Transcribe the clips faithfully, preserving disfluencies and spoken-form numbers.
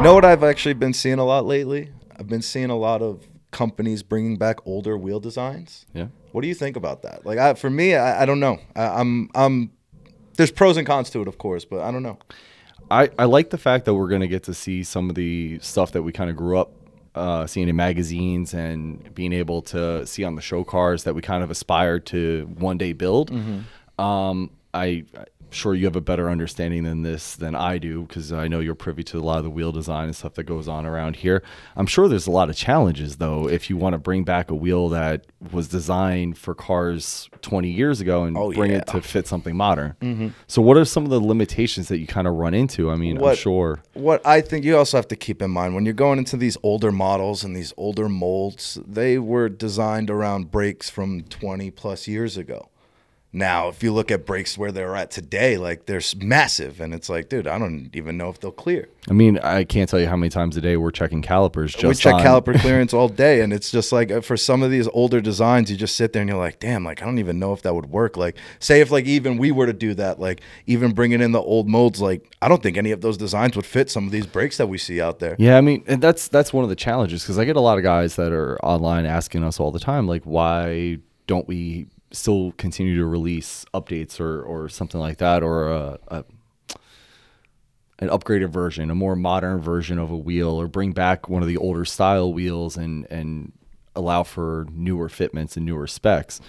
You know what I've actually been seeing a lot lately? I've been seeing a lot of companies bringing back older wheel designs. Yeah. What do you think about that? Like, I, for me, I, I don't know. I, I'm, I'm. There's pros and cons to it, of course, but I don't know. I, I like the fact that we're going to get to see some of the stuff that we kind of grew up uh, seeing in magazines and being able to see on the show cars that we kind of aspired to one day build. Mm-hmm. Um, I, I'm sure you have a better understanding than this than I do, because I know you're privy to a lot of the wheel design and stuff that goes on around here. I'm sure there's a lot of challenges, though, if you want to bring back a wheel that was designed for cars twenty years ago and Oh, bring yeah. it to fit something modern. Mm-hmm. So what are some of the limitations that you kind of run into? I mean, I'm What- sure. What I think you also have to keep in mind when you're going into these older models and these older molds, they were designed around brakes from twenty plus years ago. Now, if you look at brakes where they're at today, like they're s- massive, and it's like, dude, I don't even know if they'll clear. I mean, I can't tell you how many times a day we're checking calipers. Just we check on, caliper clearance all day, and it's just like uh, for some of these older designs, you just sit there and you're like, damn, like I don't even know if that would work. Like, say if like even we were to do that, like even bringing in the old molds, like I don't think any of those designs would fit some of these brakes that we see out there. Yeah, I mean, and that's that's one of the challenges, because I get a lot of guys that are online asking us all the time, like, why don't we still continue to release updates or or something like that, or a, a an upgraded version, a more modern version of a wheel, or bring back one of the older style wheels and and allow for newer fitments and newer specs.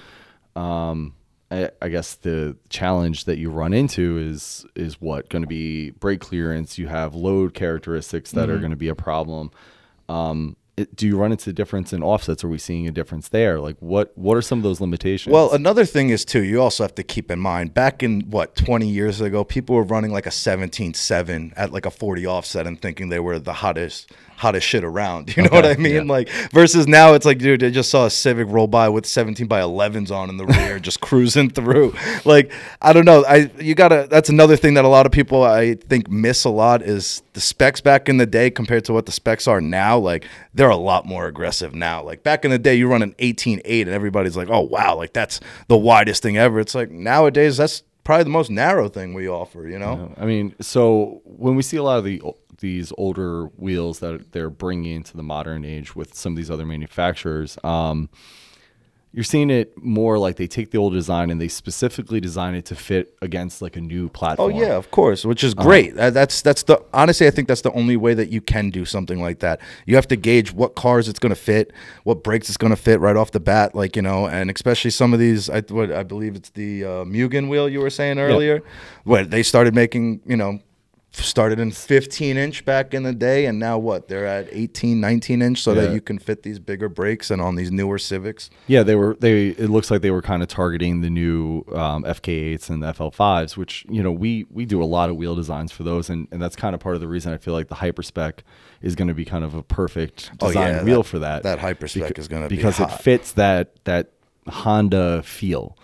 Um, I, I guess the challenge that you run into is is what going to be brake clearance. You have load characteristics that Mm-hmm. are going to be a problem. Um, it, do you run into a difference in offsets? Are we seeing a difference there? Like, what what are some of those limitations? Well, another thing is, too, you also have to keep in mind, back in, what, twenty years ago, people were running like a seventeen seven at like a forty offset and thinking they were the hottest hottest shit around. You know Okay, what I mean? yeah. Like, versus now it's like, dude, I just saw a Civic roll by with seventeen by elevens on in the rear, just cruising through. Like, I don't know. I you gotta. That's another thing that a lot of people, I think, miss a lot is the specs back in the day compared to what the specs are now. Like, they're a lot more aggressive now. Like, back in the day, you run an eighteen eight and everybody's like, oh, wow, like that's the widest thing ever. It's like nowadays, that's probably the most narrow thing we offer, you know? I mean, so when we see a lot of the these older wheels that they're bringing into the modern age with some of these other manufacturers, um, you're seeing it more like they take the old design and they specifically design it to fit against like a new Oh platform. yeah, of course, which Uh-huh. is great. Uh, that's that's the honestly, I think that's the only way that you can do something like that. You have to gauge what cars it's going to fit, what brakes it's going to fit right off the bat, like, you know, and especially some of these. I what I believe it's the uh, Mugen wheel you were saying earlier, where they started making, you know, started in fifteen inch back in the day, and now what, they're at eighteen, nineteen inch, so Yeah. that you can fit these bigger brakes and on these newer Civics. Yeah, they were. They it looks like they were kind of targeting the new um, F K eights and the F L fives, which, you know, we we do a lot of wheel designs for those, and, and that's kind of part of the reason I feel like the Hyperspec is going to be kind of a perfect Oh, design yeah, wheel that- for that. that Hyperspec is gonna be because it hot. fits that that Honda feel,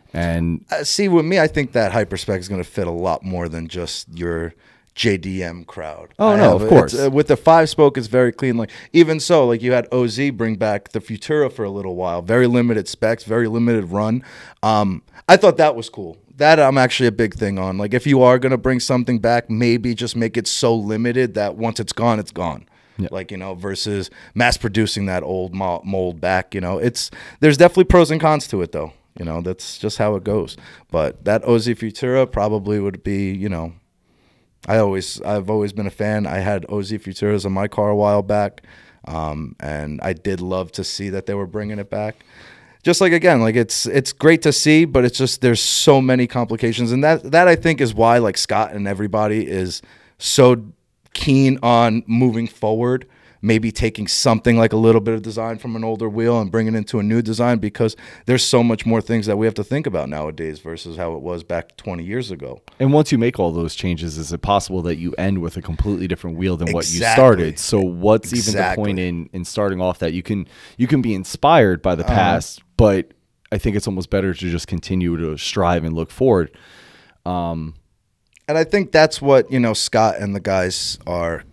and Uh, see, with me, I think that Hyperspec is going to fit a lot more than just your J D M crowd. Oh, I no, have- of course. it's, uh, with the five spoke, it's very clean. Like, even so, like you had O Z bring back the Futura for a little while. Very limited specs, very limited run. Um, I thought that was cool. That I'm actually a big thing on. Like, if you are going to bring something back, maybe just make it so limited that once it's gone, it's gone. Yeah. Like, you know, versus mass producing that old mo- mold back. You know, it's there's definitely pros and cons to it, though. You know, that's just how it goes. But that O Z Futura probably would be, you know, I always, I've always been a fan. I had O Z Futuras in my car a while back, um, and I did love to see that they were bringing it back. Just like, again, like it's it's great to see, but it's just there's so many complications, and that that I think is why like Scott and everybody is so keen on moving forward. Maybe taking something like a little bit of design from an older wheel and bringing it into a new design, because there's so much more things that we have to think about nowadays versus how it was back twenty years ago. and once you make all those changes, is it possible that you end with a completely different wheel than what you Exactly. started? So what's even the Exactly. point in in starting off that you can you can be inspired by the Uh-huh. past, but I think it's almost better to just continue to strive and look forward. And I think that's what, you know, Scott and the guys are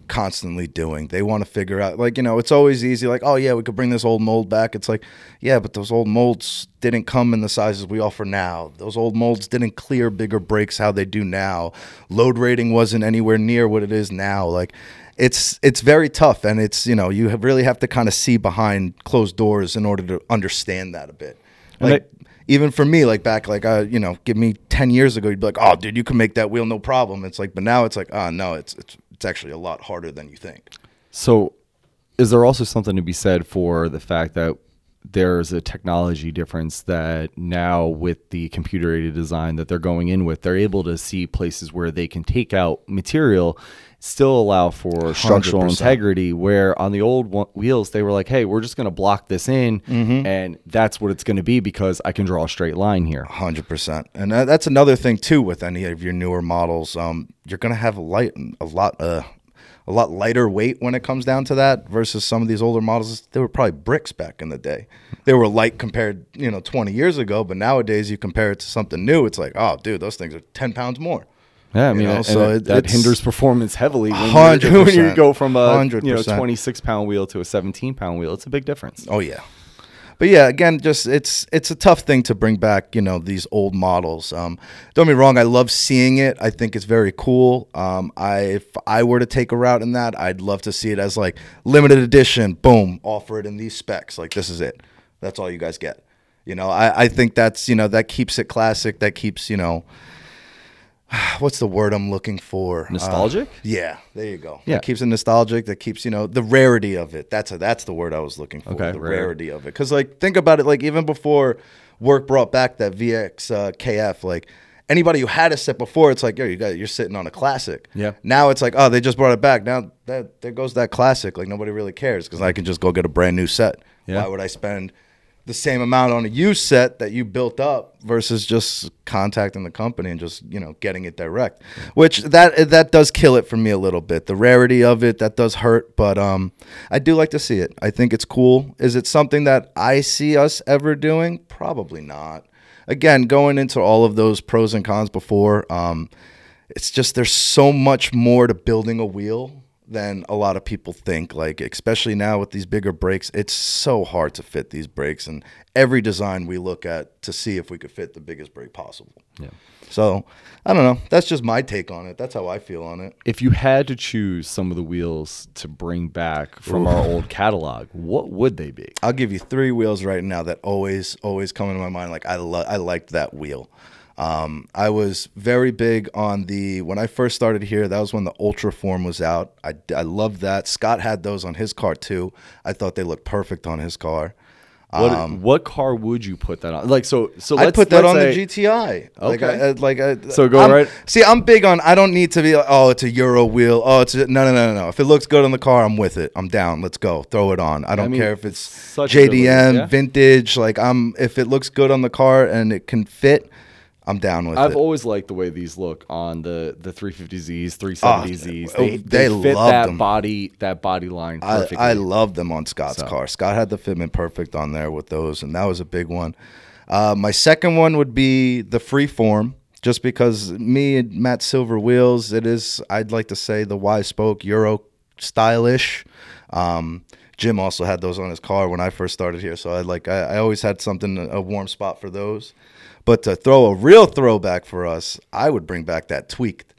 constantly doing. They want to figure out, like, you know, it's always easy, like, oh yeah, we could bring this old mold back. It's like, yeah, but those old molds didn't come in the sizes we offer now. Those old molds didn't clear bigger brakes how they do now. Load rating wasn't anywhere near what it is now. Like, it's it's very tough, and it's, you know, you have really have to kind of see behind closed doors in order to understand that a bit. Like, I, even for me, like back, like, uh, you know, give me ten years ago, you'd be like, oh, dude, you can make that wheel, no problem. It's like, but now it's like, oh, no, it's it's it's actually a lot harder than you think. So is there also something to be said for the fact that there's a technology difference that now with the computer aided design that they're going in with, they're able to see places where they can take out material, still allow for structural one hundred percent integrity, where on the old one, wheels, they were like, hey, we're just going to block this in, mm-hmm. and that's what it's going to be because I can draw a straight line here. one hundred percent. And that's another thing, too, with any of your newer models. Um, you're going to have a, light, a lot uh, a lot lighter weight when it comes down to that versus some of these older models. They were probably bricks back in the day. They were light compared, you know, twenty years ago, but nowadays you compare it to something new, it's like, oh, dude, those things are ten pounds more. Yeah, I mean, you know, and so it, it, that hinders performance heavily when, you when you go from a one hundred percent. you know twenty-six pound wheel to a seventeen pound wheel. It's a big difference. Oh yeah, but yeah, again, just it's it's a tough thing to bring back, you know, these old models. Um, don't get me wrong, I love seeing it. I think it's very cool. Um, I if I were to take a route in that, I'd love to see it as like limited edition. Boom, offer it in these specs. Like, this is it. That's all you guys get. You know, I I think that's, you know, that keeps it classic. That keeps, you know. What's the word I'm looking for? Nostalgic? Uh, yeah, there you go. Yeah. That keeps it nostalgic. That keeps, you know, the rarity of it. That's a, that's the word I was looking for. Okay, the rare. rarity of it. Because, like, think about it. Like, even before Work brought back that V X uh, K F, like, anybody who had a set before, it's like, yo, you got, you're sitting on a classic. Yeah. Now it's like, oh, they just brought it back. Now that there goes that classic. Like, nobody really cares because I can just go get a brand new set. Yeah. Why would I spend the same amount on a used set that you built up versus just contacting the company and just, you know, getting it direct, which that that does kill it for me a little bit. The rarity of it, that does hurt, but um, I do like to see it. I think it's cool. Is it something that I see us ever doing? Probably not. Again, going into all of those pros and cons before, um, it's just there's so much more to building a wheel than a lot of people think. Like, especially now with these bigger brakes, it's so hard to fit these brakes, and every design we look at to see if we could fit the biggest brake possible. Yeah. So I don't know. That's just my take on it. That's how I feel on it. If you had to choose some of the wheels to bring back from Ooh. our old catalog, what would they be? I'll give you three wheels right now that always, always come into my mind. Like, I lo- I liked that wheel. Um, I was very big on the, when I first started here, that was when the Ultra Form was out. I, I loved that. Scott had those on his car too. I thought they looked perfect on his car. What, Um, what car would you put that on? Like, so, so I let's put that let's on say, the G T I. Like, Okay. I, I- like I, So go I'm- right- See, I'm big on. I don't need to be like, oh, it's a Euro wheel. Oh, it's a, no, no, no, no, no. If it looks good on the car, I'm with it. I'm down. Let's go. Throw it on. I don't mean, care if it's such a good J D M, looking- yeah. vintage. Like, I'm. If it looks good on the car and it can fit, I'm down with I've it. always liked the way these look on the the three fifty Zs, three seventy Zs. oh, They, they they fit love that them. body that body line I, perfectly. I love them on Scott's So. car. Scott had the fitment perfect on there with those, and that was a big one. Uh, my second one would be the Freeform, just because me and Matt Silver wheels, it is, I'd like to say, the Y-spoke Euro stylish. Um, Jim also had those on his car when I first started here, so I like I, I always had something, a warm spot for those. But to throw a real throwback for us, I would bring back that tweaked.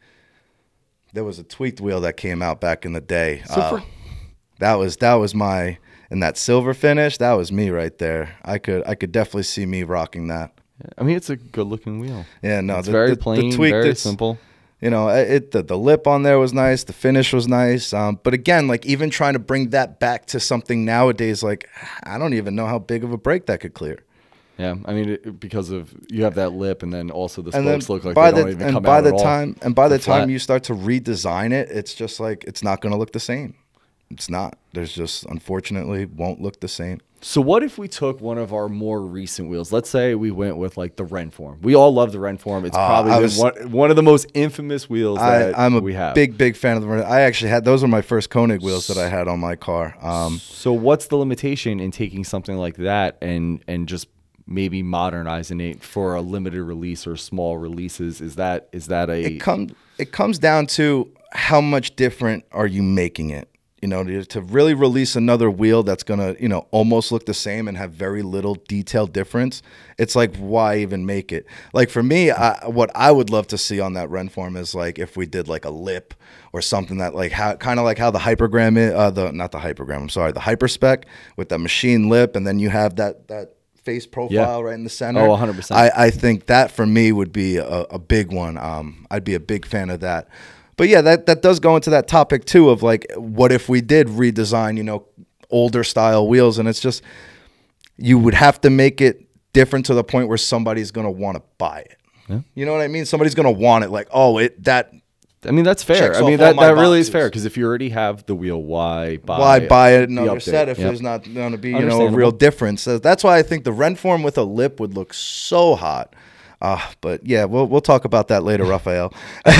There was a tweaked wheel that came out back in the day. So Uh, for- that was that was my and that silver finish. That was me right there. I could I could definitely see me rocking that. I mean, it's a good looking wheel. Yeah, no, It's the, very the, plain, the tweaked, very it's- simple. You know, it the, the lip on there was nice. The finish was nice. Um, but again, like even trying to bring that back to something nowadays, like I don't even know how big of a brake that could clear. Yeah, I mean, it, because of you have that lip, and then also the And then spokes look like by they the don't even and come by out the at all. time and by the They're flat. time you start to redesign it, it's just like it's not going to look the same. It's not. There's just unfortunately won't look the same. So what if we took one of our more recent wheels? Let's say we went with like the Renform. We all love the Renform. It's Uh, probably I been was- one, one of the most infamous wheels that I, I'm a we have. big, big fan of the. I actually had those were my first Koenig wheels that I had on my car. Um, So what's the limitation in taking something like that and and just maybe modernizing it for a limited release or small releases? Is that is that a it comes it comes down to how much different are you making it? You know, to, to really release another wheel that's going to, you know, almost look the same and have very little detail difference. It's like, why even make it? Like for me, I, what I would love to see on that Renform is like if we did like a lip or something that like how kind of like how the Hypergram is, uh, the not the Hypergram, I'm sorry, the Hyperspec with that machine lip, and then you have that that face profile yeah. right in the center. Oh, one hundred percent. I, I think that for me would be a, a big one. Um, I'd be a big fan of that. But yeah, that, that does go into that topic too of like, what if we did redesign, you know, older style wheels? And it's just, you would have to make it different to the point where somebody's going to want to buy it. Yeah. You know what I mean? Somebody's going to want it like, oh, it that. I mean, that's fair. I mean, that, that really is fair because if you already have the wheel, why buy Why buy it another set if yep. there's not going to be, you know, a real difference? So that's why I think the Renform with a lip would look so hot. Uh, but yeah, we'll we'll talk about that later, Raphael. But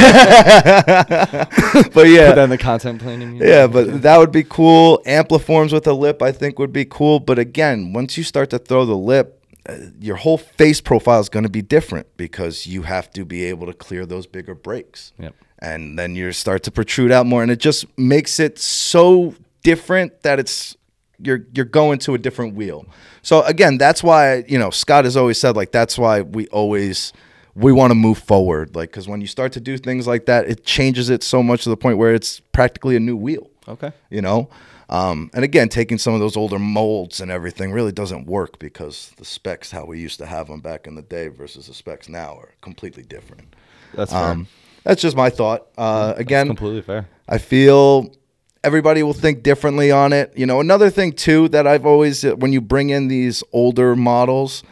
yeah, put that in the content planning. Yeah, but that would be cool. Ampliforms with a lip, I think, would be cool. But again, once you start to throw the lip, uh, your whole face profile is going to be different because you have to be able to clear those bigger breaks. Yep. And then you start to protrude out more, and it just makes it so different that it's you're you're going to a different wheel. So again, that's why, you know, Scott has always said, like, that's why we always, we want to move forward. Like, because when you start to do things like that, it changes it so much to the point where it's practically a new wheel. Okay. You know? Um, and again, taking some of those older molds and everything really doesn't work because the specs, how we used to have them back in the day versus the specs now are completely different. That's fair. Um, that's just my thought. Uh, again, that's completely fair. I feel everybody will think differently on it. You know, another thing too that I've always, when you bring in these older models,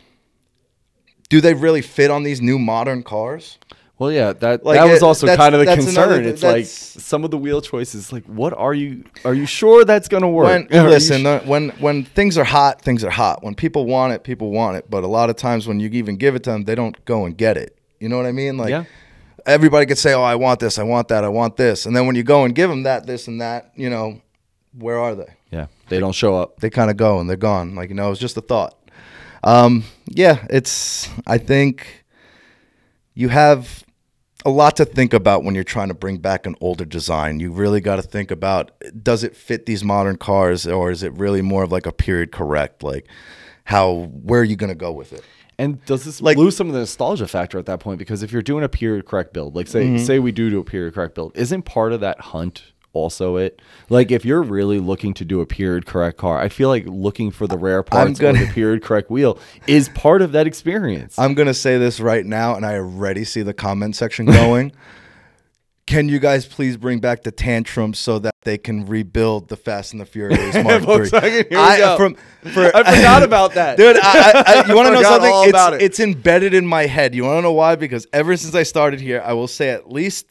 do they really fit on these new modern cars? Well, yeah, that like that was also it, kind of the concern. Another, it's like some of the wheel choices. Like, what are you? Are you sure that's going to work? When, listen, sh- when when things are hot, things are hot. When people want it, people want it. But a lot of times, when you even give it to them, they don't go and get it. You know what I mean? Like, yeah. Everybody could say, "Oh, I want this, I want that, I want this," and then when you go and give them that, this, and that, you know, where are they? Yeah, they don't show up. They kind of go and they're gone. Like, you know, it's just a thought. Um, yeah, it's. I think you have a lot to think about when you're trying to bring back an older design. You really got to think about, does it fit these modern cars, or is it really more of like a period correct? Like, how, where are you going to go with it? And does this like, lose some of the nostalgia factor at that point? Because if you're doing a period correct build, like say mm-hmm. say we do do a period correct build, isn't part of that hunt also it? Like if you're really looking to do a period correct car, I feel like looking for the rare parts gonna, of the period correct wheel is part of that experience. I'm going to say this right now, and I already see the comment section going. Can you guys please bring back the tantrums so that they can rebuild the Fast and the Furious Mark three? Here we I, go. From, for, I forgot about that. Dude, I, I, you want to know something? It's, it. it's embedded in my head. You want to know why? Because ever since I started here, I will say at least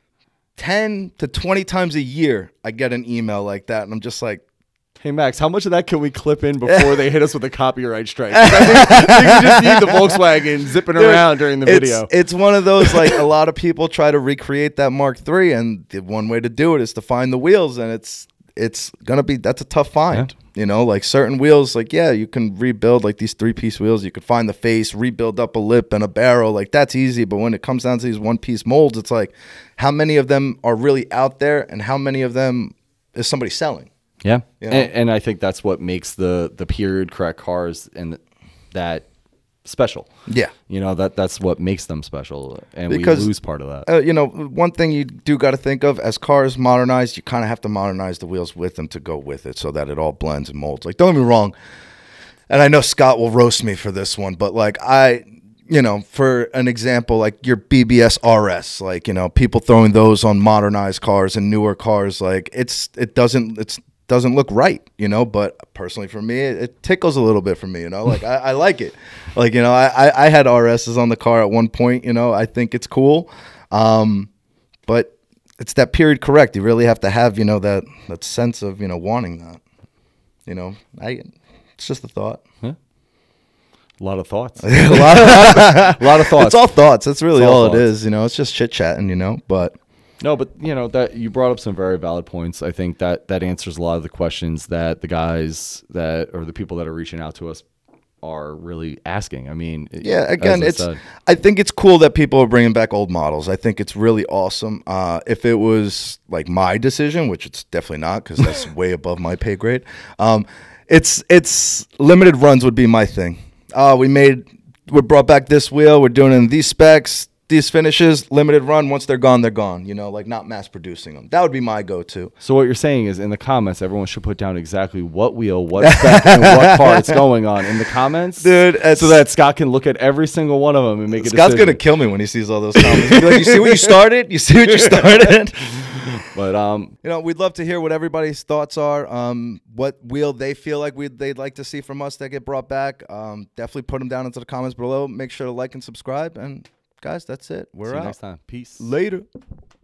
ten to twenty times a year, I get an email like that. And I'm just like, hey, Max, how much of that can we clip in before they hit us with a copyright strike? I think, I think we just need the Volkswagen zipping Dude, around during the it's, video. It's one of those, like, a lot of people try to recreate that Mark three, and the one way to do it is to find the wheels, and it's it's going to be, that's a tough find. Yeah. You know, like certain wheels, like, yeah, you can rebuild, like these three-piece wheels. You could find the face, rebuild up a lip and a barrel. Like, that's easy, but when it comes down to these one-piece molds, it's like, how many of them are really out there, and how many of them is somebody selling? Yeah, you know? and, and I think that's what makes the the period correct cars and that special. Yeah, you know that that's what makes them special, and because, we lose part of that. Uh, you know, one thing you do got to think of as cars modernize, you kind of have to modernize the wheels with them to go with it, so that it all blends and molds. Like, don't get me wrong, and I know Scott will roast me for this one, but like I. You know, for an example, like your B B S R S, like, you know, people throwing those on modernized cars and newer cars, like it's it doesn't it's doesn't look right, you know. But personally, for me, it, it tickles a little bit for me, you know. Like I, I like it, like, you know, I, I I had R S's on the car at one point, you know. I think it's cool, um, but it's that period correct. You really have to have, you know, that that sense of, you know, wanting that, you know. I it's just a thought. Yeah. A lot of thoughts. a, lot of, a lot of thoughts. It's all thoughts. That's really all, all it is. You know, it's just chit chatting. You know, but no, but you know that you brought up some very valid points. I think that that answers a lot of the questions that the guys that or the people that are reaching out to us are really asking. I mean, Yeah, again, as I it's. said. I think it's cool that people are bringing back old models. I think it's really awesome. Uh, if it was like my decision, which it's definitely not, because that's way above my pay grade. Um, it's it's limited runs would be my thing. Uh, we made we brought back this wheel. We're doing it in these specs, these finishes, limited run. Once they're gone, they're gone. You know, like not mass producing them. That would be my go-to. So what you're saying is, in the comments, everyone should put down exactly what wheel, what spec, and what car it's going on in the comments, Dude, it's- so that Scott can look at every single one of them and make a Scott's decision. gonna kill me when he sees all those comments. He'll be like, you see what you started? You see what you started? But um, You know, we'd love to hear what everybody's thoughts are. Um, what wheel they feel like we they'd like to see from us that get brought back. Um, definitely put them down into the comments below. Make sure to like and subscribe. And guys, that's it. We're see you out. next time. Peace. Later.